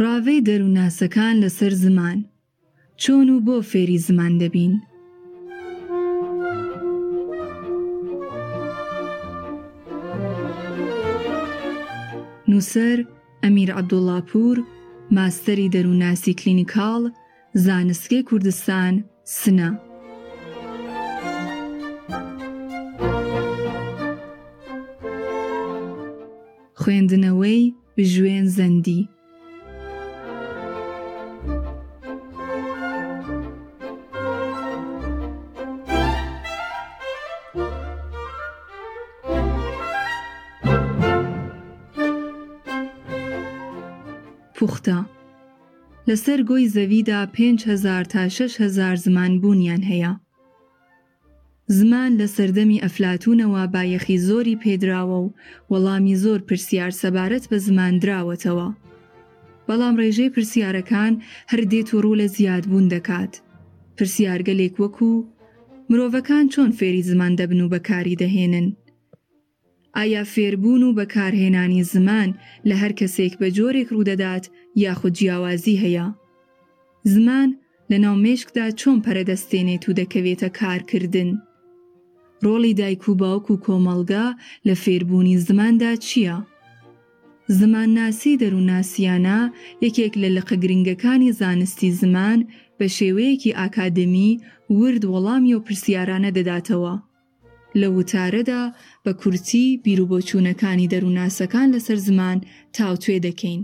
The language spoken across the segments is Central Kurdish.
ڕاوەی دەرووناسەکان لەسەر زمان چۆن و بۆ فێری زمان دەبین؟ نووسەر ئەمیر عەبدوڵڵاپور، ماستەری دەرووناسی کلینیکاڵ، زانستگەی کوردستان، سنە. خوێندنەوەی بژوێن زەندی. پوختە. لەسەر گۆی زەویدا 5,000 تا 6,000 زمان بوونیان هەیە. زمان لە سەردەمی ئەفلاتونەوە بایەخی زۆری پێدراوە و وەڵامی زۆر پرسیار سەبارەت بە زمان دراوەتەوە. بەڵام ڕێژەی پرسیارەکان هەر دێت و ڕوو لە زیادبوون دەکات. پرسیارگەلێک وەکو مرۆڤەکان چۆن فێری زمان دەبن و بەکاری دەهێنن؟ ئایا فێربوون و بەکارهێنانی زمان لە هەر کەسێک بە جۆرێک ڕوودەدات یاخود جیاوازی هەیە؟ زمان لە ناو مێشکدا چۆن پەرەدەستێنێت و دەکەوێتە کارکردن؟ ڕۆڵی دایک و باوک و کۆمەڵگا لە فێربوونی زماندا چییە؟ زمانناسی دەرووناسیانە یەکێک لە لقە گرنگەکانی زانستی زمان بە شێوەیەکی ئاکادمی ورد وەڵامی و پرسیارانە دەداتەوە. لە وتارەدا بە کورتی بیرروبۆچوونەکانی دەرووناسەکان لەسەر زمان تاوتوێ دەکەین.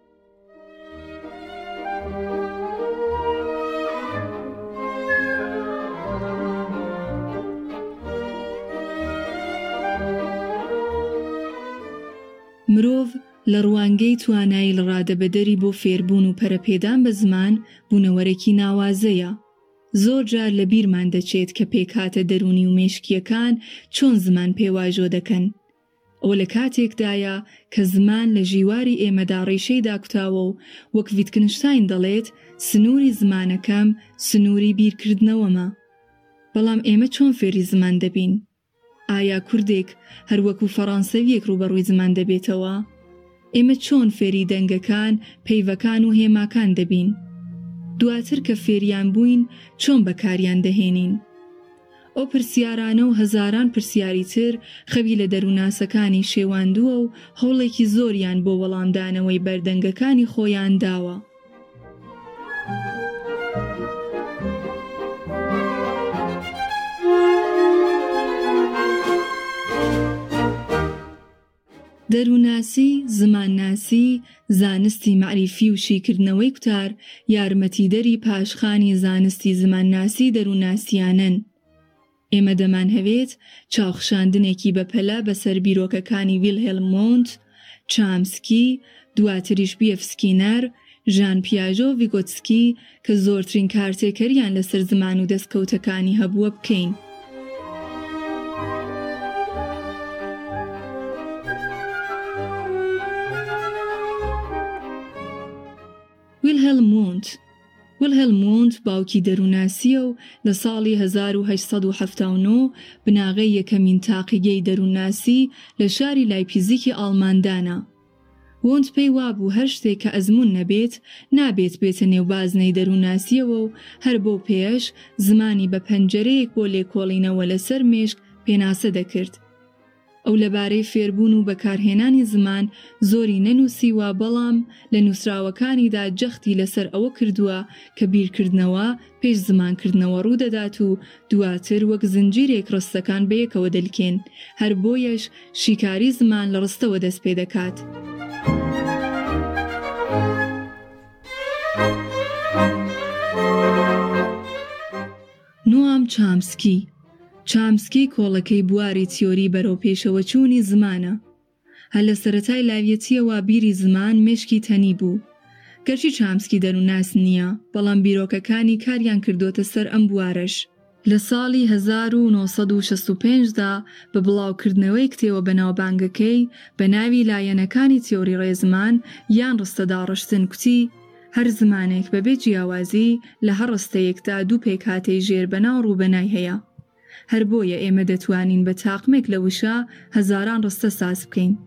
مرۆڤ لە ڕوانگەی توانایی ڕادەبەدەری بۆ فێربوون و پەرەپێدان بە زمان بوونەوەرێکی ناوازەیە. زۆر جار لە بیرمان دەچێت کە پێکهاتە دەرونی و مێشکیەکان چۆن زمان پێواژۆ دەکەن. ئەوە لە کاتێکدایە کە زمان لە ژیواری ئێمەدا ڕێشەیدا کوتاوە و وەک ڤیتکنشتاین دەڵێت سنووری زمانەکەم سنووری بیرکردنەوەمە. بەڵام ئێمە چۆن فێری زمان دەبین؟ ئایا کوردێک هەروەکو فەڕەنسەویەک ڕوبەڕووی زمان دەبێتەوە؟ ئێمە چۆن فێری دەنگەکان، پەیڤەکان و هێماکان دەبین؟ دواتر کە فێریان بووین چۆن بەکاریان دەهێنین؟ ئەو پرسیارانە و هەزاران پرسیاری تر خەوی لە دەرووناسەکانی شێواندووە و هەوڵێکی زۆریان بۆ وەڵامدانەوەی بەردەنگەکانی خۆیان داوە. دەرووناسی، زمانناسی، زانستی معریفی و شیکردنەوەی کوتار یارمەتیدەری پاشخانی زانستی زمانناسی دەرووناسیانن. ئێمە دەمانهەوێت چاوخشاندنێکی بەپەلە بەسەر بیرۆکەکانی ویلهێلم وۆنت، چامسکی، دواتریش بیف سکینەر، ژان پیاژۆ و ڤیگۆتسکی کە زۆرترین کارتێکەریان لەسەر زمان و دەستکەوتەکانی هەبووە بکەین. ویلهێلم وۆنت باوکی دەرووناسیە و لە ساڵی 1879 بناغەی یەکەمین تاقیگەی دەرووناسی لە شاری لایپزیکی ئاڵماندانا. وۆنت پێی وابوو هەر شتێک کە ئەزموون نەبێت نابێت بێتە نێوبازنەی دەرووناسیەوە و هەر بۆ پێش زمانی بە پەنجەرەیەک بۆ لێکۆڵینەوە لەسەر مێشک پێناسە دەکرد. ئەو لەبارەی فێربوون و بەکارهێنانی زمان زۆری نەنووسیوە، بەڵام لە نووسراوەکانیدا جەختی لەسەر ئەوە کردووە کە بیرکردنەوە پێش زمانکردنەوە ڕوودەدات و دواتر وەک زنجیرێک ڕستەکان بەیەکەوە دەلکێن، هەر بۆیەش شیکاری زمان لە ڕستەوە دەست پێ دەکات. نوام چامسکی کۆڵەکەی بواری تیۆری بەرەو پێشەوە چوونی زمانە. هەر لە سەرەتای لاویەتیەوە بیری زمان مێشکی تەنی بوو. گەرچی چامسکی دەرووناس نییە، بەڵام بیرۆکەکانی کاریان کردوتە سەر ئەم بوارەش. لە ساڵی 1965دا بە بڵاوکردنەوەی کتێوە بەناوبانگەکەی بە ناوی لایەنەکانی تیۆری ڕێزمان یان ڕستەداڕشتن کوتی هەر زمانێک بەبێ جیاوازی لە هەر ڕستەیەکدا دوو پێکهاتەی ژێر بەناو ڕووبەنای هەیە. هەر بۆیە ئێمە دەتوانین بە تاقمێک لە وشە هەزاران ڕستە ساز بکەین.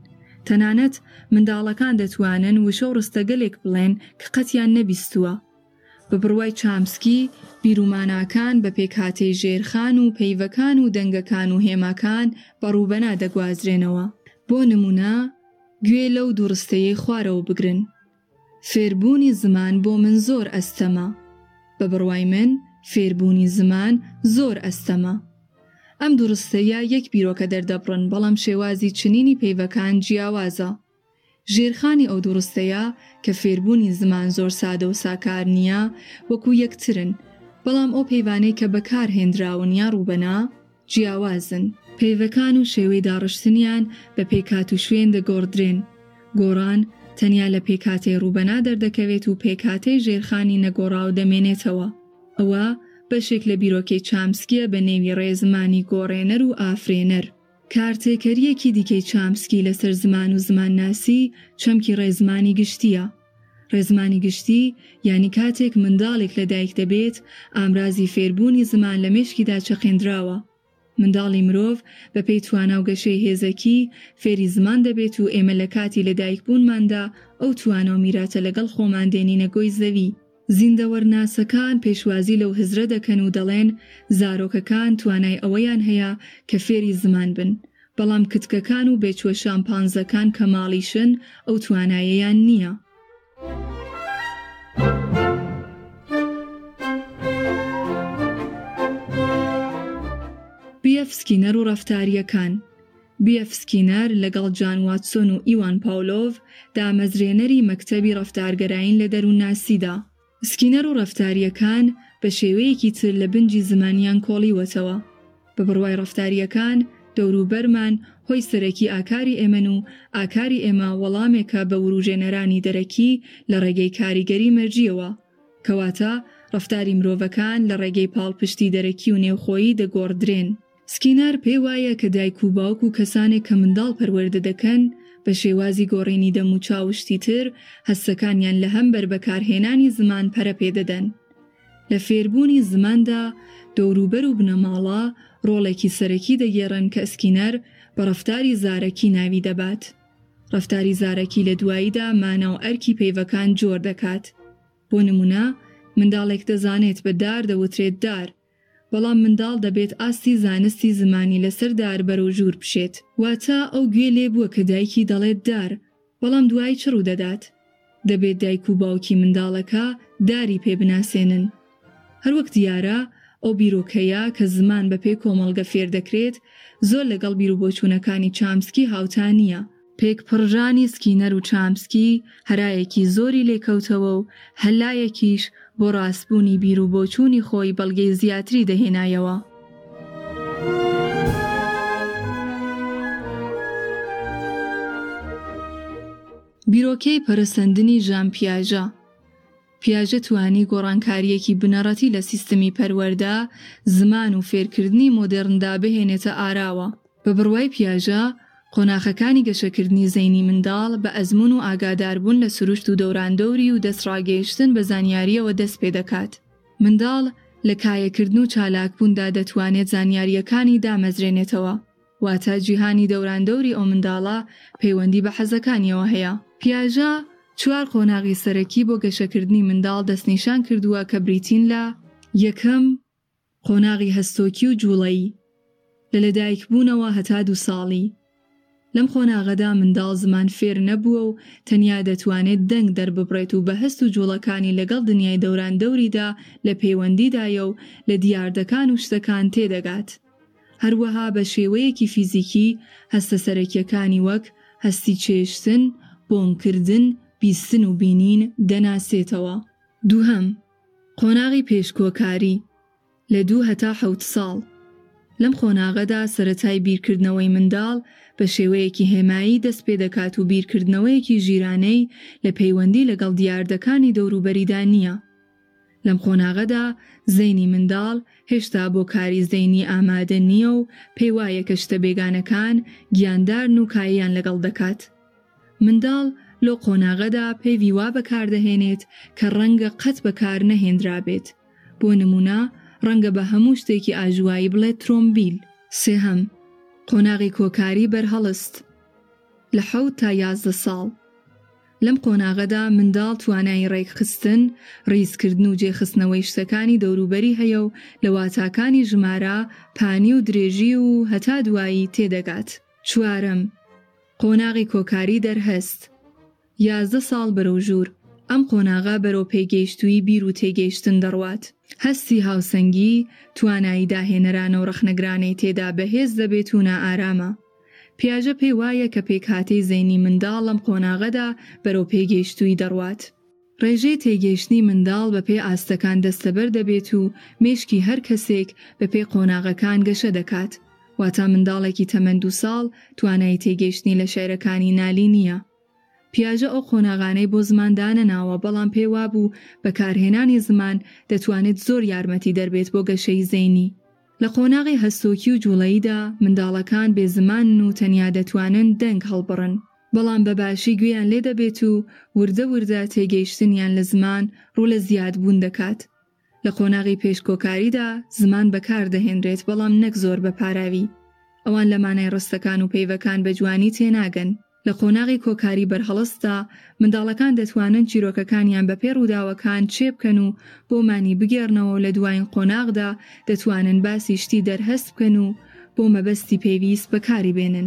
تەنانەت منداڵەکان دەتوانن وشە و ڕستەگەلێک بڵێن کە قەتیان نەبیستووە. بە بڕوای چامسکی بیرروماناکان بە پێکهاتەی ژێرخان و پەیڤەکان و دەنگەکان و هێماکان بەڕووبەنا دەگوازرێنەوە. بۆ نمونە گوێ لەو دووڕستەیەی خوارەوە بگرن. فێربوونی زمان بۆ من زۆر ئەستەمە. بە بڕوای من فێربوونی زمان زۆر ئەستەمە. ئەم دووڕستەیە یەک بیرۆکە دەردەبڕن، بەڵام شێوازی چنینی پەیڤەکان جیاوازە. ژێرخانی ئەو دووڕستەیە کە فێربوونی زمان زۆر سادە و ساکار نییە وەکو یەکترن، بەڵام ئەو پەیوانەی کە بەکارهێنراون یا ڕووبەنا جیاوازن. پەیڤەکان و شێوەی داڕشتنیان بە پێکات و شوێن دەگۆڕدرێن. گۆڕان تەنیا لە پێکاتەی ڕووبەنا دەردەکەوێت و پێکاتەی ژێرخانی نەگۆڕاو دەمێنێتەوە. ئەوە بەشێک لە بیرۆکەی چامسکیە بە نێوی ڕێزمانی گۆڕێنەر و ئافرێنەر. کارتێکەریەکی دیکەی چامسکی لەسەر زمان و زمانناسی چەمکی ڕێزمانی گشتیە. ڕێزمانی گشتی یعنی کاتێک منداڵێک لەدایک دەبێت ئامرازی فێربوونی زمان لە مێشکیدا چەقێنراوە. منداڵی مرۆڤ بە پێی توانە و گەشەی هێزەکی فێری زمان دەبێت و ئێمە لە کاتی لەدایکبوونماندا ئەو توانە و میراتە لەگەڵ خۆمان دێنینە گۆی زەوی. زیندەوەرناسەکان پێشوازی لەو هزرە دەکەن و دەڵێن زارۆکەکان توانای ئەوەیان هەیە کە فێری زمان بن، بەڵام کتکەکان و بێچوە شامپانزەکان کە ماڵیشن ئەو توانایەیان نییە. B.F. سکینەر و ڕەفتاریەکان. B.F. سکینەر لەگەڵ جان واتسۆن و ئیوان پاولۆڤ دامەزرێنەری مەکتەبی ڕەفتارگەرایین لە دەروونناسیدا. سکینەر و ڕەفتاریەکان بە شێوەیەکی تر لە بنجی زمانیان کۆڵیوەتەوە. بە بڕوای ڕەفتاریەکان دەوروبەرمان هۆی سەرەکی ئاکاری ئێمەن و ئاکاری ئێمە وەڵامێکە بە وروژێنەرانی دەرەکی لە ڕێگەی کاریگەری مەرجیەوە، کەواتە ڕەفتاری مرۆڤەکان لە ڕێگەی پاڵپشتی دەرەکی و نێوخۆیی دەگۆڕدرێن. سکینەر پێی وایە کە دایک و باوک و کەسانێک کە منداڵ پەروەردە دەکەن بە شێوازی گۆڕینی دەم و چاوشتی تر هەستەکانیان لە هەمبەر بەکارهێنانی زمان پەرە پێدەدەن. لە فێربوونی زماندا دەوروبەر و بنەماڵە ڕۆڵێکی سەرەکی دەگێڕن کە سکینەر بە ڕەفتاری زارەکی ناوی دەبات. ڕەفتاری زارەکی لە دواییدا مانە و ئەرکی پەیڤەکان جۆر دەکات. بۆ نمونە منداڵێک دەزانێت بە دار دەوترێت دار، بەڵام منداڵ دەبێت ئاستی زانستی زمانی لەسەر دار بەرەو ژوور بشێت. واتە ئەو گوێ لێ بووە کە دایکی دەڵێت دار، بەڵام دوای چ ڕوو دەدات؟ دەبێت دایک و باوکی منداڵەکە داری پێ بناسێنن. هەروەک دیارە ئەو بیرۆکەیە کە زمان بە پێی کۆمەڵگە فێر دەکرێت زۆر لەگەڵ بیرروبۆچوونەکانی چامسکی هاوتانیە. پێکپڕژانی سکینەر و چامسکی هەرایەکی زۆری لێکەوتەوە و هەلایەکیش بۆ ڕاستبوونی بیرروبۆچوونی خۆی بەڵگەی زیاتری دەهێنایەوە. بیرۆکەی پەرسەندنی ژان پیاژە. پیاژە توانی گۆڕانکاریەکی بنەڕەتی لە سیستمی پەروەردە، زمان و فێرکردنی مۆدێرندا بهێنێتە ئاراوە. بە بڕوای پیاژە قۆناغەکانی گەشەکردنی زەینی منداڵ بە ئەزمون و ئاگاداربوون لە سروشت و دەوراندەوری و دەستڕاگەیشتن بە زانیاریەوە دەست پێ دەکات. منداڵ لە کایەکردن و چالاکبووندا دەتوانێت زانیاریەکانی دامەزرێنێتەوە، واتە جیهانی دەوراندەوری ئەو منداڵە پەیوەندی بە حەزەکانیەوە هەیە. پیاژە 4 قۆناغی سەرەکی بۆ گەشەکردنی منداڵ دەستنیشان کردووە کە بریتین لە: یەکەم قۆناغی هەستۆکی و جوڵەیی لە لەدایکبوونەوە هەتا 2 ساڵی. لەم خۆناغەدا منداڵ زمان فێر نەبووە و تەنیا دەتوانێت دەنگ دەرببڕێت و بە هەست و جوڵەکانی لەگەڵ دنیای دەوراندەوریدا لە پەیوەندیدایە و لە دیاردەکان و شتەکان تێدەگات. هەروەها بە شێوەیەکی فیزیکی هەستە سەرەکیەکانی وەک هەستی چێشتن، بۆنکردن، بیستن و بینین دەناسێتەوە. دووهەم قۆناغی پێشکۆکاری لە 2 هەتا 7 ساڵ. لەم خۆناغەدا سەرەتای بیرکردنەوەی منداڵ بە شێوەیەکی هێمایی دەست پێ دەکات و بیرکردنەوەیەکی ژیرانەی لە پەیوەندی لەگەڵ دیاردەکانی دەوروبەریدا نییە. لەم خۆناغەدا زەینی منداڵ هێشتا بۆ کاری زەینی ئامادە نییە و پێی وایە کە شتە بێگانەکان گیاندارن و کاییان لەگەڵ دەکات. منداڵ لۆ قۆناغەدا پێوی وا بەکاردەهێنێت کە ڕەنگە قەت بەکار نەهێنرابێت. بۆ نمونە ڕەنگە بە هەموو شتێکی ئاژوایی بڵێت ترۆمبیل. سێهەم قۆناغی کۆکاری بەرهەڵست. لە 7 تا 11 ساڵ. لەم قۆناغەدا منداڵ توانای ڕێکخستن، ڕیزکردن و جێخستنەوەی شتەکانی دەوروبەری هەیە و لە واتاکانی ژمارە، پانی و درێژی و هەتا دوایی تێدەگات. 4. قۆناغی کۆکاری دەرهەست. 11 ساڵ بەرەو ژوور. ئەم قۆناغا بەرەو پێگەیشتووی بیر و تێگەیشتن دەڕوات. هەستی هاوسەنگی، توانایی داهێنەرانە و ڕەخنەگرانەی تێدا بەهێز دەبێت و نائارامە. پیاژە پێی وایە کە پێکهاتەی زەینی منداڵ لەم قۆناغەدا بەرەو پێگەیشتووی دەڕوات. ڕێژەی تێگەیشتنی منداڵ بە پێی ئاستەکان دەستەبەر دەبێت و مێشکی هەر کەسێک بە پێی قۆناغەکان گەشە دەکات. واتە منداڵێکی تەمەند 2 ساڵ توانای تێگەیشتنی لە شێعرەکانی نالی نییە. پیاژە ئەو قۆناغانەی بۆ زماندانە ناوە، بەڵام پێی وابوو بەکارهێنانی زمان دەتوانێت زۆر یارمەتی دەربێت بۆ گەشەی زەینی. لە قۆناغی هەستۆکی و جوڵەییدا منداڵەکان بێزمانن و تەنیا دەتوانن دەنگ هەڵبڕن، بەڵام بەباشی گوێیان لێ دەبێت و وردە وردە تێگەیشتنیان لە زمان ڕوو لە زیادبوون دەکات. لە قۆناغی پێشکۆکاریدا زمان بەکار دەهێنرێت، بەڵام نەک زۆر بەپاراوی. ئەوان لە مانای ڕستەکان و پەیوەکان بە جوانی تێناگەن. لە قۆناغی کۆکاری بەرهەڵستا منداڵەکان دەتوانن چیرۆکەکانیان بە پێ ڕووداوەکان چێ بکەن و بۆ مانی بگێڕنەوە و لە دوایین قۆناغدا دەتوانن باسی شتی دەرهەست بکەن و بۆ مەبەستی پێویست بەکاری بێنن.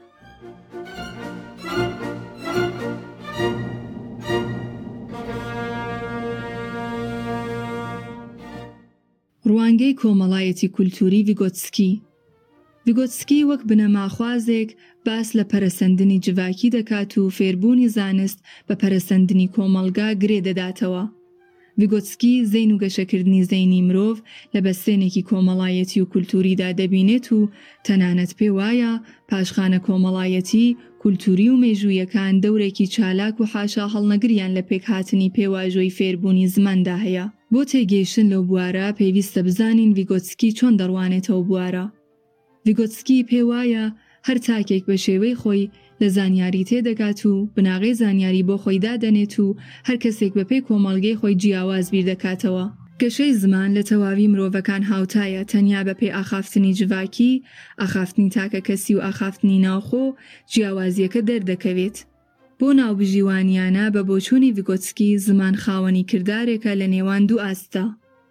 ڕوانگەی کۆمەڵایەتی کولتوری ڤیگۆتسکی. ڤیگۆتسکی وەک بنەماخوازێک باس لە پەرەسەندنی جڤاکی دەکات و فێربوونی زانست بە پەرەسەندنی کۆمەڵگا گرێ دەداتەوە. ڤیگۆتسکی زەین و گەشەکردنی زەینی مرۆڤ لە بەستێنێکی کۆمەڵایەتی و کولتوریدا دەبینێت و تەنانەت پێ وایە پاشخانە کۆمەڵایەتی، کولتوری و مێژوویەکان دەورێکی چالاک و حاشا هەڵنەگریان لە پێکهاتنی پێواژۆی فێربوونی زماندا هەیە. بۆ تێگەیشتن لەو بوارە پێویستە بزانین ڤیگۆتسکی چۆن دەڕوانێتەوە بوارە. ڤیگۆتسکی پێ وایە هەر تاکێک بە شێوەی خۆی لە زانیاری تێدەگات و بناغی زانیاری بۆ خۆی دادەنێت و هەر کەسێک بەپێی کۆمەڵگەی خۆی جیاواز بیر دەکاتەوە. گەشەی زمان لە تەواوی مرۆڤەکان هاوتایە، تەنیا بەپێی ئاخافتنی جڤاکی، ئاخافتنی تاکە کەسی و ئاخافتنی ناوخۆ جیاوازیەکە دەردەکەوێت. بۆ ناوبژیوانیانە بە بۆچوونی ڤیگۆتسکی زمان خاوەنی کردارێکە لە نێوان دوو ئاستە،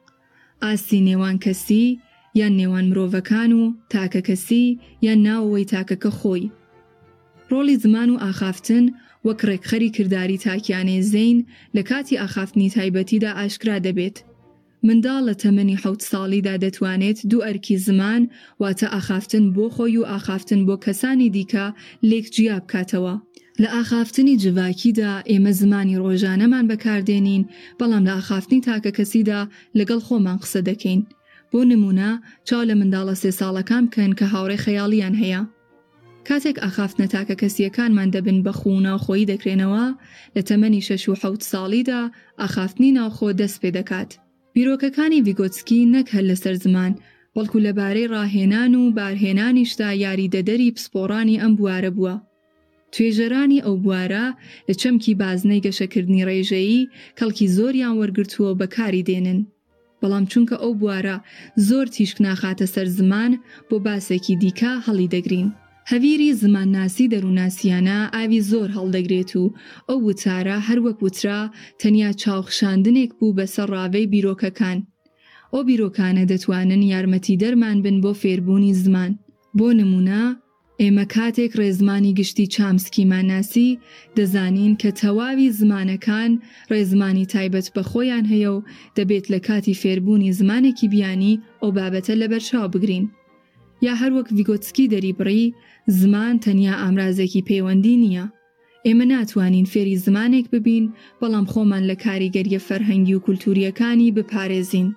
ئاستی نێوان کەسی یان نێوان مرۆڤەکان و تاکە کەسی یان ناوەوەی تاکەکە خۆی. ڕۆڵی زمان و ئاخافتن وەک ڕێکخەری کردداری تاکیانەی زەین لە کاتی ئاخافتنی تایبەتیدا ئاشکرا دەبێت. منداڵ لە تەمەنی 7 ساڵیدا دەتوانێت دوو ئەرکی زمان واتە ئاخافتن بۆ خۆی و ئاخافتن بۆ کەسانی دیکە لێک جیا بکاتەوە. لە ئاخافتنی جڤاکیدا ئێمە زمانی ڕۆژانەمان بەکاردێنین، بەڵام لە ئاخافتنی تاکە کەسیدا لەگەڵ خۆمان قسە دەکەین. بۆ نمونە چاو لە منداڵە 3 ساڵەکان بکەن کە هاوڕێ خەیاڵیان هەیە. کاتێک ئاخافتنە تاکە کەسیەکانمان دەبن بە خوو ناوخۆیی دەکرێنەوە، لە تەمەنی 6 و 7 ساڵیدا ئاخافتنی ناوخۆ دەست پێ دەکات. بیرۆکەکانی ڤیگۆتسکی نەک هەر لەسەر زمان، بەڵکو لەبارەی ڕاهێنان و بارهێنانیشدا یاریدەدەری پسپۆڕانی ئەم بوارە بووە. توێژەرانی ئەو بوارە لە چەمکی بازنەی گەشەکردنی ڕێژەیی کەڵکی زۆریان وەرگرتووە بەکاری دێنن. بەڵام چونکە ئەو بوارە زۆر تیشک ناخاتە سەر زمان، بۆ باسێکی دیکە هەڵی دەگرین. هەویری زمان ناسی دەرووناسیانە ئاوی زۆر هەڵدەگرێت و ئەو وتارە هەروەک وترا تەنیا چاوخشاندنێک بوو بەسەر ڕاوەی بیرۆکەکان. ئەو بیرۆکانە دەتوانن یارمەتی دەرمان بن بۆ فێربوونی زمان. بۆ نمونە ئێمە کاتێک ڕێزمانی گشتی چامسکیمان ناسی، دەزانین کە تەواوی زمانەکان ڕێزمانی تایبەت بە خۆیان هەیە و دەبێت لە کاتی فێربوونی زمانێکی بیانی ئەو بابەتە لەبەرچاو بگرین. یا هەروەک ڤیگۆتسکی دەریبڕی، زمان تەنیا ئامرازێکی پەیوەندی نییە. ئێمە ناتوانین فێری زمانێک ببین، بەڵام خۆمان لە کاریگەریە فەرهەنگی و کولتوریەکانی بپارێزین.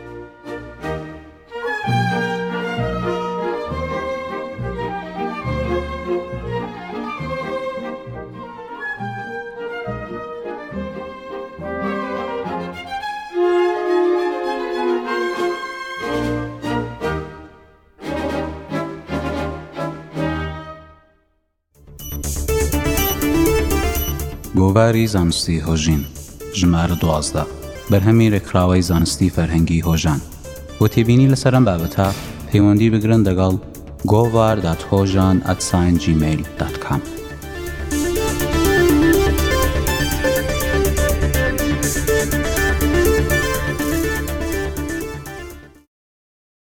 گۆڤاری زانستی هۆژین ژمارە 12 بەرهەمی ڕێکخراوەی زانستی فەرهەنگی هۆژان. بۆ تێبینی لەسەر ئەم بابەتە پەیوەندی بگرن لەگەڵ govar.hojan@gmail.com.